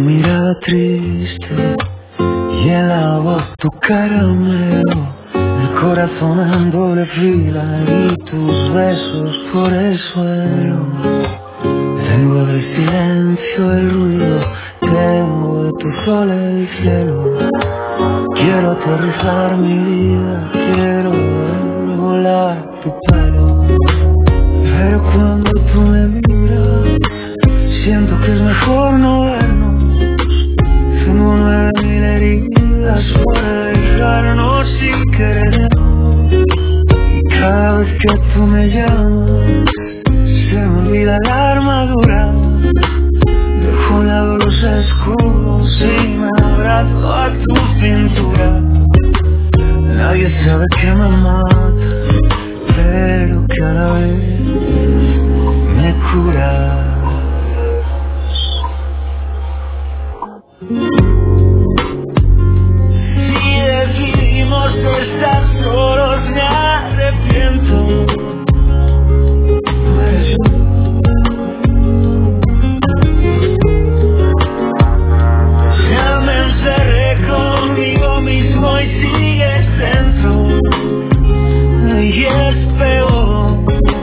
mirada triste y en la voz tu caramelo, el corazón en doble fila y tus besos por el suelo. Tengo del silencio el ruido, tengo de tu sol el cielo. Quiero aterrizar mi vida, quiero ver volar tu pelo. Pero cuando tú me miras, siento que es mejor no vernos. Tengo 9000 heridas por dejarnos sin querernos. Y cada vez que tú me llamas, se me olvida la armadura. Dejo a un lado los escudos y me abrazo a tu cintura. Nadie sabe que me mata, pero que a la vez me cura. Si decidimos estar solos me arrepiento. Ya me encerré conmigo mismo y sigues dentro. Y es peor.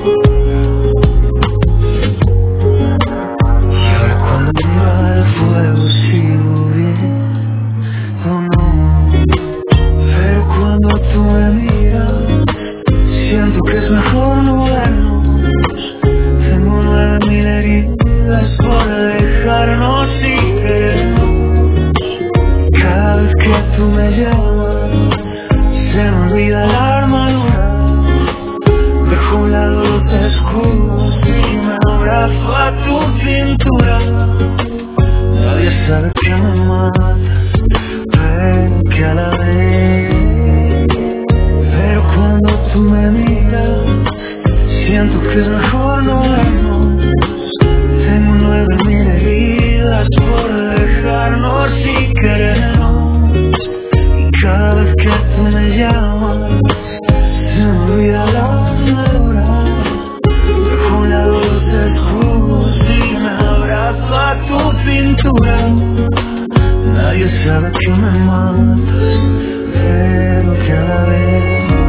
Y ahora cuando miro al fuego sigo bien, oh no. Pero cuando tú me miras, siento que es mejor no vernos. Tengo 9000 heridas por dejarnos sin querernos. Cada vez que tú me llamas, se me olvida la armadura. Dejo a un lado los escudos y me abrazo a tu cintura. Nadie sabe que me mata, pero que a la vez. Pero cuando tú me miras, siento que es mejor no vernos. Tengo 9000 heridas por dejarnos sin querernos. Y cada vez que tú me llamas, se me olvida la armadura. Dejo a un lado los escudos y me abrazo a tu cintura. Nadie sabe que me matas, pero que a la vez